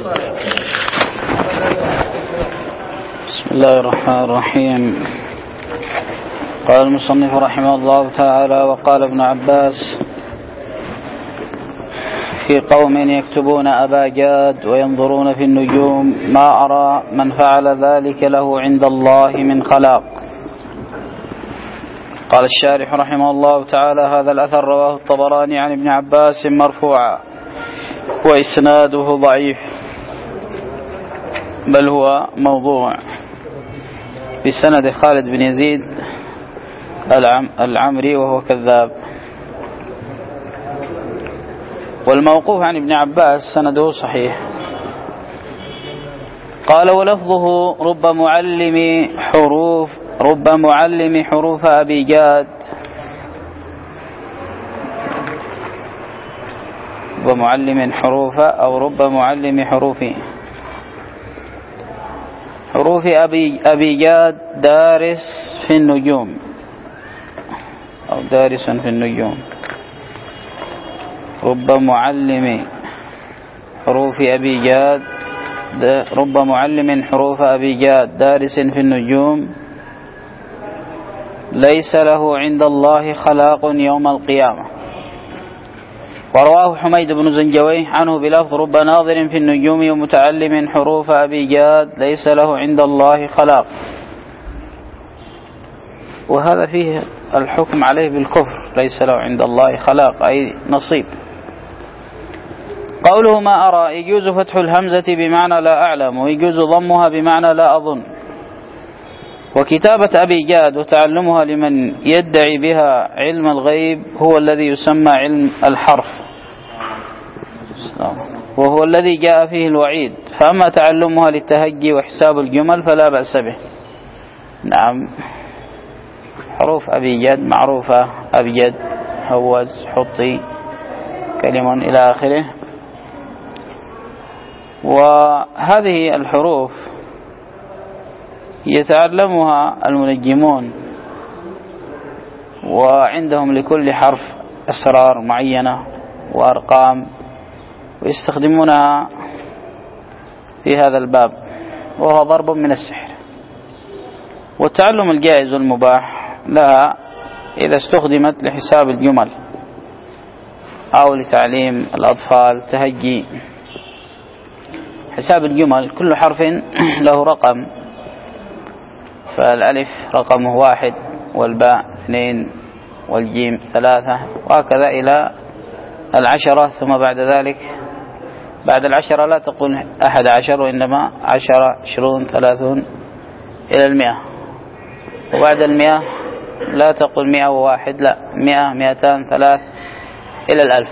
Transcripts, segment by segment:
بسم الله الرحمن الرحيم. قال المصنف رحمه الله تعالى: وقال ابن عباس في قوم يكتبون أبا جاد وينظرون في النجوم: ما أرى من فعل ذلك له عند الله من خلاق. قال الشارح رحمه الله تعالى: هذا الأثر رواه الطبراني عن ابن عباس مرفوعا، وإسناده ضعيف، بل هو موضوع، بسند خالد بن يزيد العمري وهو كذاب. والموقوف عن ابن عباس سنده صحيح. قال: ولفظه رب معلم حروف أبي جاد، رب معلم حروف أو رب معلم حروف أبي جاد دارس في النجوم أو دارس في النجوم. رب معلم حروف أبي جاد، رب معلم حروف أبي جاد دارس في النجوم ليس له عند الله خلاق يوم القيامة. ورواه حميد بن زنجويه عنه بلفظ: رب ناظر في النجوم ومتعلم حروف أبي جاد ليس له عند الله خلاق. وهذا فيه الحكم عليه بالكفر، ليس له عند الله خلاق أي نصيب. قوله ما أرى يجوز فتح الهمزة بمعنى لا أعلم، ويجوز ضمها بمعنى لا أظن. وكتابة أبي جاد وتعلمها لمن يدعي بها علم الغيب هو الذي يسمى علم الحرف، وهو الذي جاء فيه الوعيد. فأما تعلمها للتهجي وحساب الجمل فلا بأس به. نعم، حروف أبي جاد معروفة: أبجد، هوز، حطي، كلم إلى آخره. وهذه الحروف يتعلمها المنجمون، وعندهم لكل حرف أسرار معينة وأرقام، ويستخدمونها في هذا الباب، وهو ضرب من السحر. والتعلم الجائز والمباح لها إذا استخدمت لحساب الجمل أو لتعليم الأطفال تهجي. حساب الجمل كل حرف له رقم، فالألف رقمه 1، والباء 2، والجيم 3، وهكذا إلى 10. ثم بعد ذلك بعد 10 لا تقول 11، وإنما 10، 20، 30 إلى 100. وبعد 100 لا تقول 101، لا 100، 200، 3 إلى 1000.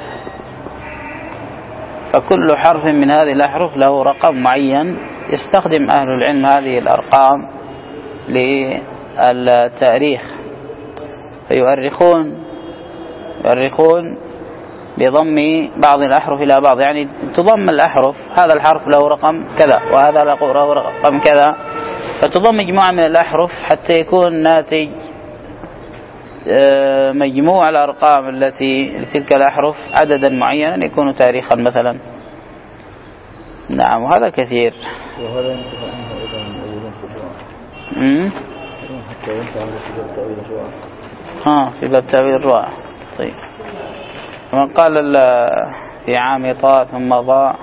فكل حرف من هذه الأحرف له رقم معين. يستخدم أهل العلم هذه الأرقام للتاريخ، فيؤرخون بضم بعض الأحرف إلى بعض، يعني تضم الأحرف، هذا الحرف له رقم كذا وهذا له رقم كذا، فتضم مجموعة من الأحرف حتى يكون ناتج مجموع الأرقام التي لتلك الأحرف عددا معينا يكون تاريخا مثلا. نعم، وهذا كثير. وهذا ينتفع عنه إذا يقولون في الرواء حتى ينتفع عنه في باب تأويل الرواء. في باب تأويل الرواء. طيب، من قال في عام طاء ثم ضاء،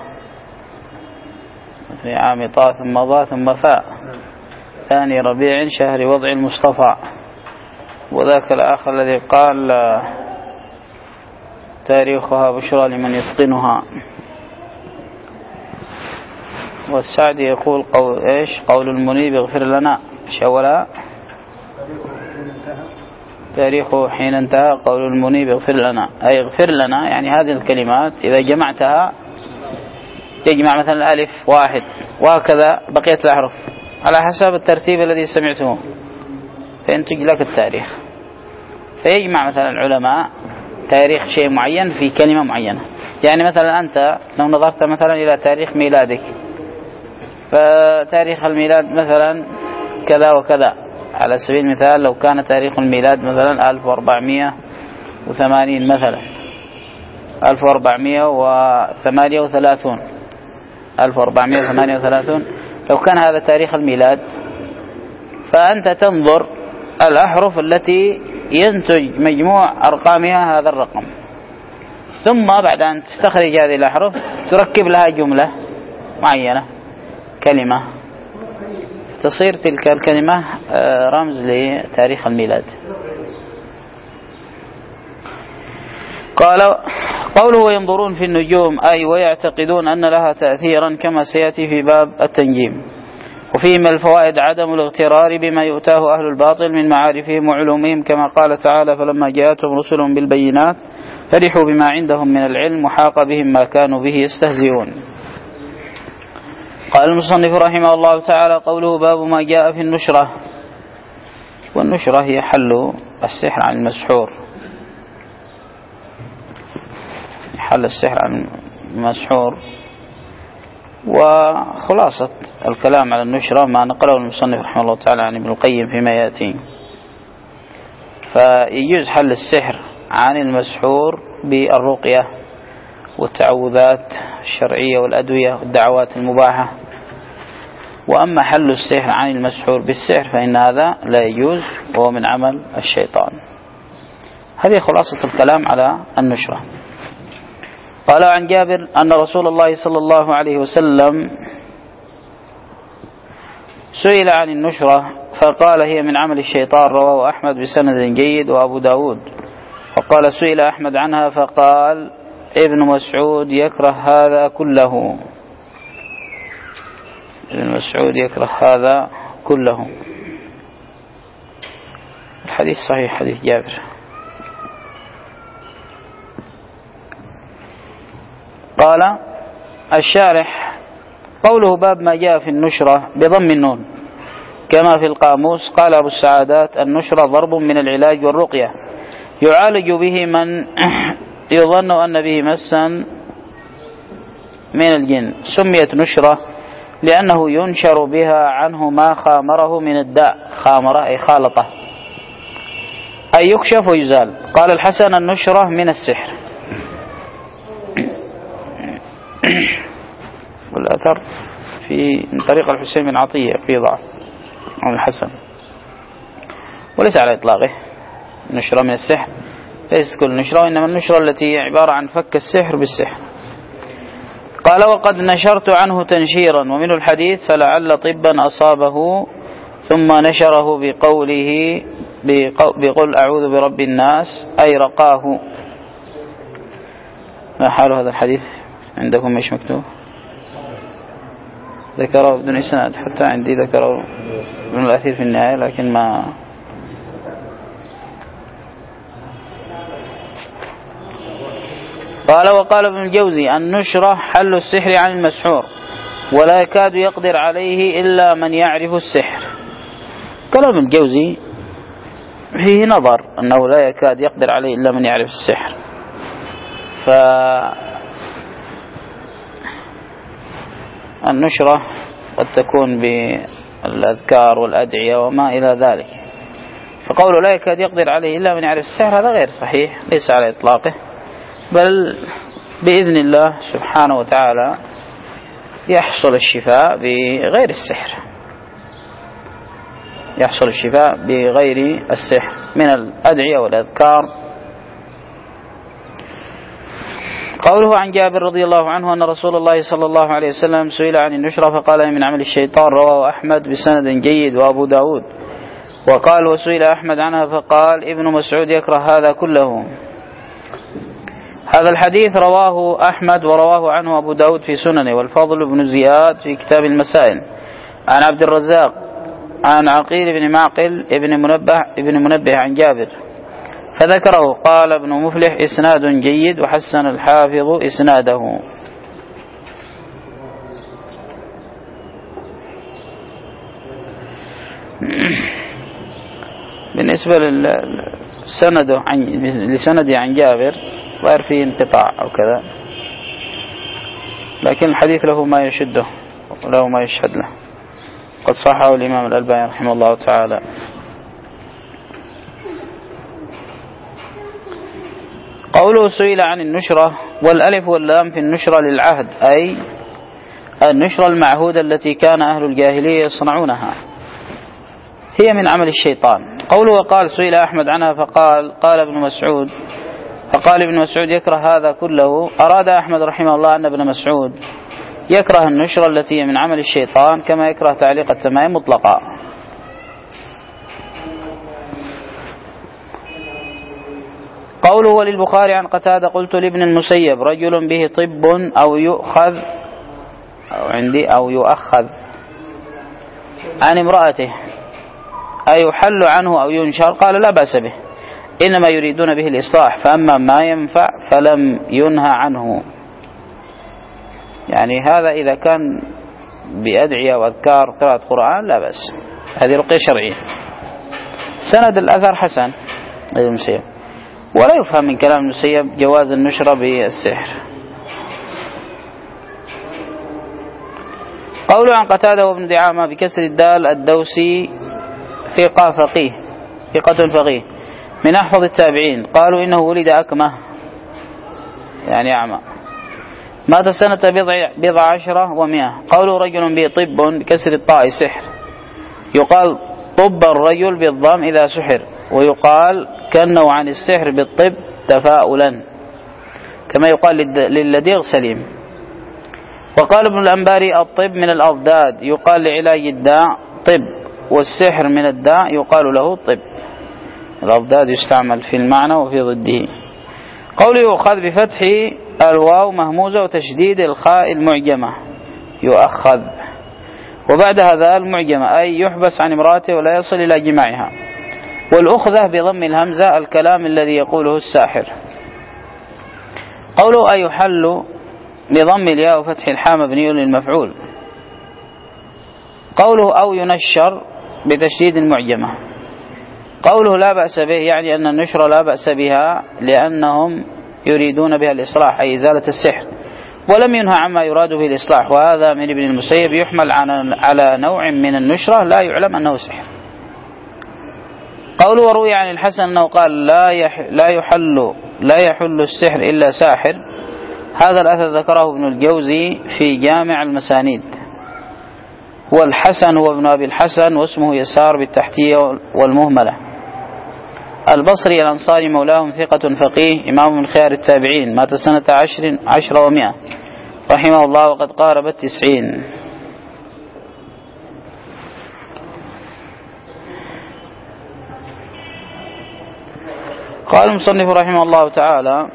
في عام طاء ثم ضاء ثم فاء، ثاني ربيع شهر وضع المصطفى. وذاك الآخر الذي قال تاريخها بشرى لمن يتقنها. والسعدي يقول قول المنيب اغفر لنا شولا، تاريخه حين انتهى قول المنيب اغفر لنا، أي اغفر لنا. يعني هذه الكلمات إذا جمعتها تجمع مثلا الألف 1، وهكذا بقية الأحرف على حسب الترتيب الذي سمعتموه، فينتج لك التاريخ. فيجمع مثلا العلماء تاريخ شيء معين في كلمة معينة. يعني مثلا أنت لو نظرت مثلا إلى تاريخ ميلادك، فتاريخ الميلاد مثلا كذا وكذا. على سبيل المثال لو كان تاريخ الميلاد مثلا 1480 مثلا 1438، 1438 لو كان هذا تاريخ الميلاد، فأنت تنظر الأحرف التي ينتج مجموع أرقامها هذا الرقم، ثم بعد أن تستخرج هذه الأحرف تركب لها جملة معينة، كلمة، تصير تلك الكلمة رمز لتاريخ الميلاد. قوله ينظرون في النجوم أي ويعتقدون أن لها تأثيرا كما سيأتي في باب التنجيم. وفيه من الفوائد عدم الاغترار بما يؤتاه أهل الباطل من معارفهم وعلومهم، كما قال تعالى فلما جاءتهم رسلهم بالبينات فرحوا بما عندهم من العلم وحاق بهم ما كانوا به يستهزئون. قال المصنف رحمه الله تعالى قوله باب ما جاء في النشرة. والنشرة هي حل السحر عن المسحور، حل السحر عن المسحور. وخلاصة الكلام على النشرة ما نقله المصنف رحمه الله تعالى عن ابن القيم فيما يأتي. فيجوز حل السحر عن المسحور بالرقية والتعوذات الشرعية والأدوية والدعوات المباحة. وأما حل السحر عن المسحور بالسحر فإن هذا لا يجوز وهو من عمل الشيطان. هذه خلاصة الكلام على النشرة. قال عن جابر أن رسول الله صلى الله عليه وسلم سئل عن النشرة فقال هي من عمل الشيطان، رواه أحمد بسند جيد وأبو داود. وقال سئل أحمد عنها فقال ابن مسعود يكره هذا كله، ابن مسعود يكره هذا كله. الحديث صحيح، حديث جابر. قال الشارح قوله باب ما جاء في النشرة بضم النون كما في القاموس. قال أبو السعادات النشرة ضرب من العلاج والرقية يعالج به من يظن أن به مسا من الجن. سميت نشرة لأنه ينشر بها عنه ما خامره من الداء، خامره أي خالطه، أي يكشف ويزال. قال الحسن النشرة من السحر. والأثر في من طريق الحسين بن عطية في ضعف عن الحسن، وليس على إطلاقه نشرة من السحر، ليست كل نشرة، وإنما النشرة التي عبارة عن فك السحر بالسحر. قال وقد نشرت عنه تنشيرا، ومنه الحديث فلعل طبا أصابه ثم نشره بقوله بقول أعوذ برب الناس أي رقاه. ما حال هذا الحديث عندكم؟ مش مكتوب؟ ذكره بدون إسناد، حتى عندي ذكره ابن الأثير في النهاية لكن ما. قال وقال ابن الجوزي النشرة حل السحر عن المسحور ولا يكاد يقدر عليه إلا من يعرف السحر. قال ابن الجوزي فيه نظر أنه لا يكاد يقدر عليه إلا من يعرف السحر، فالنشرة قد تكون بالأذكار والأدعية وما إلى ذلك، فقوله لا يكاد يقدر عليه إلا من يعرف السحر هذا غير صحيح، ليس على إطلاقه، بل بإذن الله سبحانه وتعالى يحصل الشفاء بغير السحر، يحصل الشفاء بغير السحر من الأدعية والأذكار. قوله عن جابر رضي الله عنه أن رسول الله صلى الله عليه وسلم سئل عن النشرة فقال من عمل الشيطان، رواه أحمد بسند جيد وأبو داود. وقال وسئل أحمد عنها فقال ابن مسعود يكره هذا كله. هذا الحديث رواه أحمد ورواه عنه أبو داود في سننه، والفضل بن زياد في كتاب المسائل عن عبد الرزاق عن عقيل بن معقل ابن منبه عن جابر فذكره. قال ابن مفلح إسناد جيد، وحسن الحافظ إسناده. بالنسبة لسنده عن جابر غير فيه انقطاع أو كذا، لكن الحديث له ما يشده وله ما يشهد له، قد صححه الإمام الألباني رحمه الله تعالى. قوله سئل عن النشرة، والألف واللام في النشرة للعهد، أي النشرة المعهودة التي كان أهل الجاهلية يصنعونها، هي من عمل الشيطان. قوله وقال سئل أحمد عنها فقال ابن مسعود يكره هذا كله. أراد أحمد رحمه الله أن ابن مسعود يكره النشرة التي هي من عمل الشيطان كما يكره تعليق التمائم مطلقا. قوله وللبخاري عن قتادة قلت لابن المسيب رجل به طب أو يؤخذ عن امرأته أيحل عنه أو ينشر؟ قال لا بأس به، إنما يريدون به الإصلاح، فأما ما ينفع فلم ينهى عنه. يعني هذا إذا كان بأدعية وأذكار قراءة قرآن لا بأس، هذه رقية شرعية. سند الأثر حسن المسيب، ولا يفهم من كلام المسيب جواز النشرة بالسحر. قوله عن قتادة وابن دعامة بكسر الدال الدوسي ثقة فقيه من أحفظ التابعين، قالوا إنه ولد أكمه يعني أعمى، مات سنة 17 و100. قوله رجل به طب بكسر الطاء سحر، يقال طب الرجل بالضم إذا سحر، ويقال كنوا عن السحر بالطب تفاؤلا كما يقال للديغ سليم. وقال ابن الأنباري الطب من الأضداد، يقال لعلاج الداء طب، والسحر من الداء يقال له طب. الأضداد يستعمل في المعنى وفي ضده. قوله يؤخذ بفتح الواو مهموزة وتشديد الخاء المعجمة يؤخذ، وبعد هذا المعجمة أي يحبس عن امرأته ولا يصل إلى جماعها. والأخذة بضم الهمزة الكلام الذي يقوله الساحر. قوله أي يحل بضم الياء وفتح الحاء مبني للمفعول. قوله أو ينشر بتشديد المعجمة. قوله لا بأس به يعني أن النشر لا بأس بها لأنهم يريدون بها الإصلاح أي إزالة السحر، ولم ينهى عما يراد به الإصلاح، وهذا من ابن المسيب يحمل على نوع من النشرة لا يعلم أنه سحر. قوله وروي عن الحسن أنه قال لا يحل السحر إلا ساحر. هذا الأثر ذكره ابن الجوزي في جامع المسانيد. والحسن هو ابن أبي الحسن واسمه يسار بالتحتية والمهملة، البصري الأنصاري مولاهم ثقة فقيه إمام من خيار التابعين، مات سنة 10 و100 رحمه الله وقد قارب 90. قال المصنف رحمه الله تعالى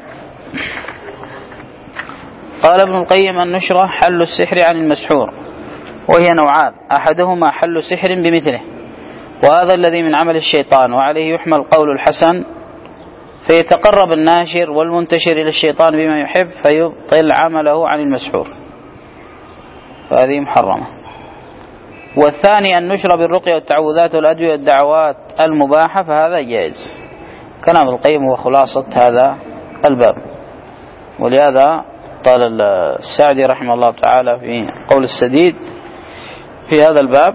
قال ابن القيم النشرة حل السحر عن المسحور، وهي نوعان، أحدهما حل سحر بمثله، وهذا الذي من عمل الشيطان، وعليه يحمل قول الحسن فيتقرب الناشر والمنتشر إلى الشيطان بما يحب فيبطل عمله عن المسحور، فهذه محرمة. والثاني النشر بالرقية والتعوذات والأدوية والدعوات المباحة، فهذا جائز. كلام القيم هو خلاصة هذا الباب، ولهذا قال السعدي رحمه الله تعالى في قول السديد في هذا الباب،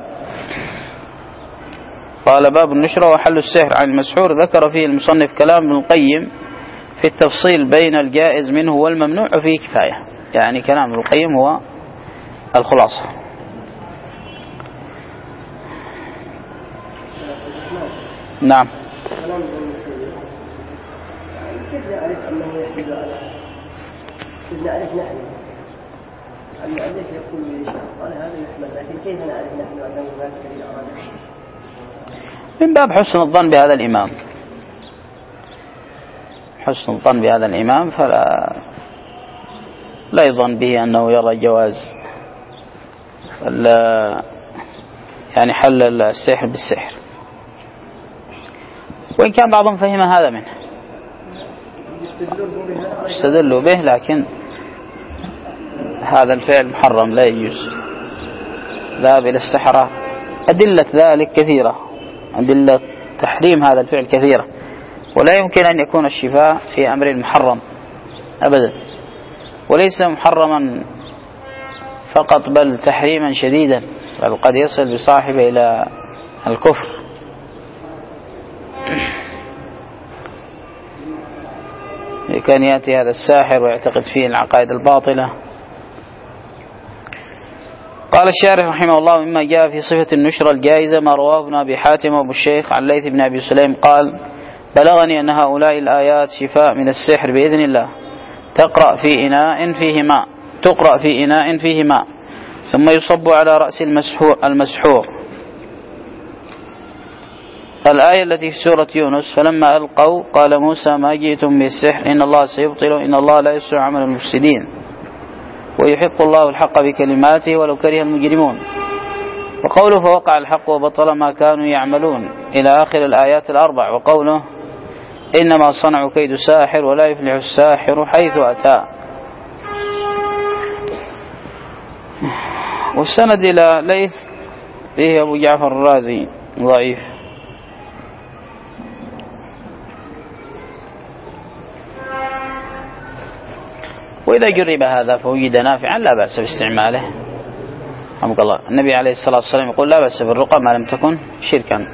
قال باب النشرة وحل السحر عن المسحور، ذكر فيه المصنف كلام ابن القيم في التفصيل بين الجائز منه والممنوع وفيه كفاية، يعني كلام ابن القيم هو الخلاصة. نعم. كيف نعرف أنه يحمل على كيف نعرف نحن المؤلف يقول قال هذا يحمل، لكن كيف نعرف نحن أنه ذاك الذي أراده؟ من باب حسن الظن بهذا الإمام، حسن الظن بهذا الإمام، فلا يظن به أنه يرى جواز يعني حل السحر بالسحر، وإن كان بعضهم فهم هذا منه استدلوا به، لكن هذا الفعل محرم لا يجوز. ذهب إلى السحرة أدلة ذلك كثيرة، أدلة تحريم هذا الفعل كثيرة، ولا يمكن أن يكون الشفاء في أمر محرم أبدا، وليس محرما فقط بل تحريما شديدا، بل قد يصل بصاحبه إلى الكفر. كان يأتي هذا الساحر ويعتقد فيه العقائد الباطلة قال الشارح رحمه الله: مما جاء في صفة النشرة الجائزة ما رواه ابن أبي حاتم وابو الشيخ عن ليث بن أبي سليم قال: بلغني أن هؤلاء الآيات شفاء من السحر بإذن الله، تقرأ في إناء فيه ماء ثم يصب على رأس المسحور. الآية التي في سورة يونس: فلما ألقوا قال موسى ما جئتم بالسحر إن الله سيبطل إن الله لا يسرع عمل المفسدين ويحق الله الحق بكلماته ولو كره المجرمون. وقوله: فوقع الحق وبطل ما كانوا يعملون إلى آخر الآيات الأربع. وقوله: إنما صنعوا كيد ساحر ولا يفلح الساحر حيث أتى. والسند إلى ليث فيه أبو جعفر الرازي ضعيف. وإذا جرب هذا فوجد نافعا لا بأس باستعماله. رحمك الله. النبي عليه الصلاة والسلام يقول: لا بأس بالرقى ما لم تكن شركا.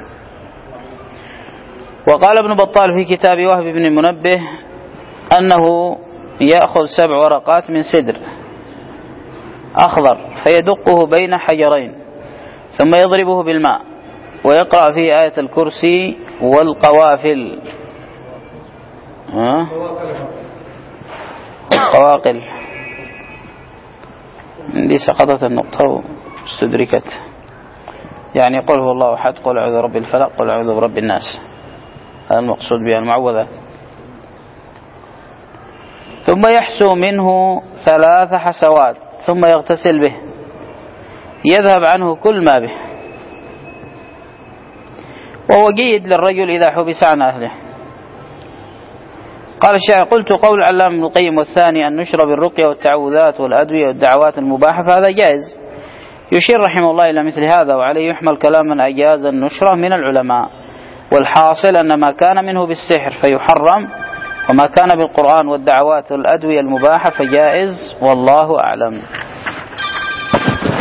وقال ابن بطال في كتاب وهب بن المنبه أنه يأخذ 7 ورقات من سدر أخضر فيدقه بين حجرين ثم يضربه بالماء ويقرأ فيه آية الكرسي والقوافل القواقل. عندي سقطت النقطة واستدركت. يعني قل هو الله أحد، قل أعوذ برب الفلق، قل أعوذ برب الناس، هذا المقصود بها المعوذات. ثم يحسو منه 3 حسوات ثم يغتسل به يذهب عنه كل ما به، وهو جيد للرجل إذا حبس عن أهله. قال الشاعر: قلت قول علام ابن القيم والثاني أن نشر بالرقية والتعوذات والأدوية والدعوات المباحة فهذا جائز. يشير رحمه الله إلى مثل هذا، وعليه يحمل كلام من أجاز النشرة من العلماء. والحاصل أن ما كان منه بالسحر فيحرم، وما كان بالقرآن والدعوات والأدوية المباحة فجائز، والله أعلم.